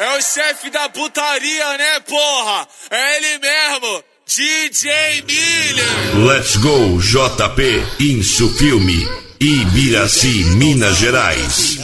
É o chefe da putaria, né, porra? É ele mesmo, DJ Miller. Let's go, JP, Insu Filme, Ibiraci, Minas Gerais.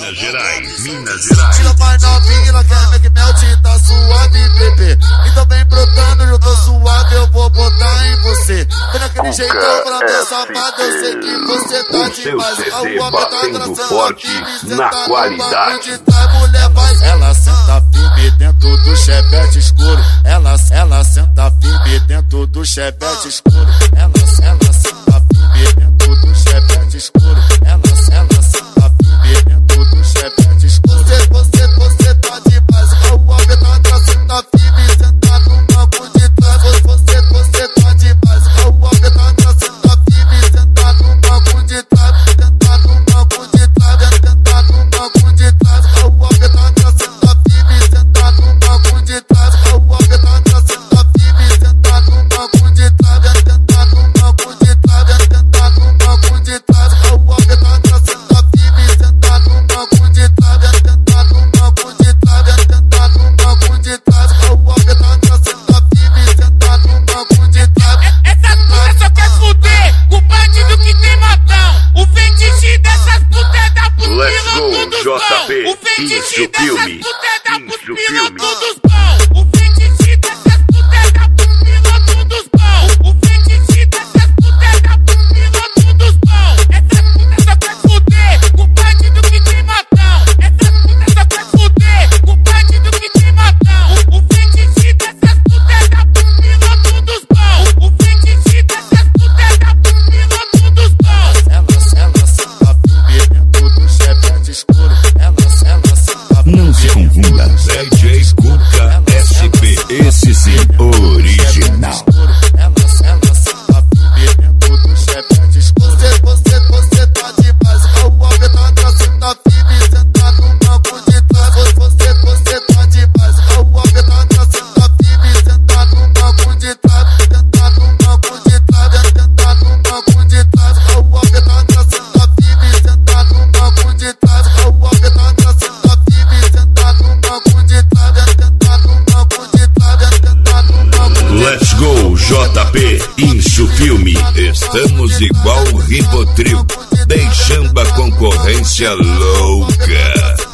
Tira mais novinha, ela quer ver que melt, tá suave, bebê. Então vem brotando, eu tô suave, eu vou botar em você. Tô naquele jeitão pra ver safado, eu sei que você tá demais. O seu batendo forte na qualidade. Mulher vai, ela senta firme dentro do chevette escuro. Ela senta firme dentro do chevette escuro. Ela senta firme dentro do chevette escuro. Ela senta firme dentro do chevette escuro. Você tá demais. O homem tá trazendo firme, senta no banco de trás. Você tá demais. O homem tá trazendo firme, senta no banco de trás. Senta no banco de trás, senta no banco de trás. O homem tá trazendo firme, senta no banco de trás. O homem tá trazendo firme, senta no banco de trás. Senta no banco de trás, senta no banco de trás. O homem tá trazendo firme, senta no banco de trás. Senta no banco de trás, senta no banco de trás. O homem tá trazendo firme, senta no banco de trás. Essas putas só quer fuder o bandido que tem matão. O fetiche dessas putas é da Let's go, pupila JP, O fetiche Insu dessas Filme, putas é da Insu pupila Filme. todos bom. O fetiche dessas putas é da pupila todos bom. O fetiche dessas putas é da pupila todos bom. Essas putas só quer fuder o bandido que tem matão. Essas putas só quer fuder o bandido que tem matão. O fetiche dessas putas é da pupila todos bom. O fetiche dessas putas é da pupila todos bom. Ela senta firme dentro do chevette escuro. Ela senta Não se confunda, DJ Cuca SP, esse sim, original. Ela senta firme dentro do chevette escuro. Você tá demais. O homem tá trazendo firme, senta no banco de trás. Você tá demais. O homem tá trazendo firme, senta no banco de trás. Senta no banco de trás, senta no banco de trás. O homem tá trazendo firme, senta no banco de trás. O homem tá trazendo firme, senta no banco de trás. Senta no banco de trás, senta no banco de trás. Let's go, JP, Insu Filme. Estamos igual o Ribotril, deixando a concorrência louca.